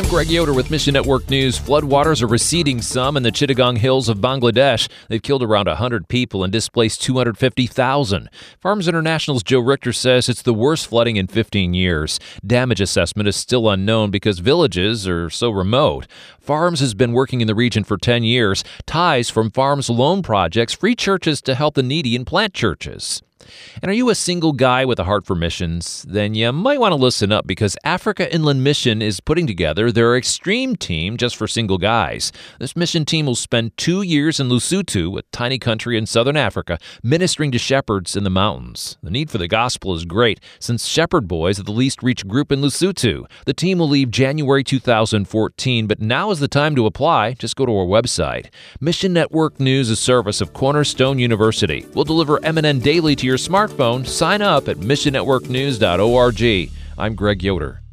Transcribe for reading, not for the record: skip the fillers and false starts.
Greg Yoder with Mission Network News. Floodwaters are receding some in the Chittagong Hills of Bangladesh. They've killed around 100 people and displaced 250,000. Farms International's Joe Richter says it's the worst flooding in 15 years. Damage assessment is still unknown because villages are so remote. Farms has been working in the region for 10 years. Ties from Farms Loan Projects free churches to help the needy and plant churches. And are you a single guy with a heart for missions? Then you might want to listen up because Africa Inland Mission is putting together their extreme team just for single guys. This mission team will spend 2 years in Lesotho, a tiny country in southern Africa, ministering to shepherds in the mountains. The need for the gospel is great since shepherd boys are the least reached group in Lesotho. The team will leave January 2014, but now is the time to apply. Just go to our website. Mission Network News is a service of Cornerstone University. We'll deliver MNN daily to your smartphone. Sign up at missionnetworknews.org. I'm Greg Yoder.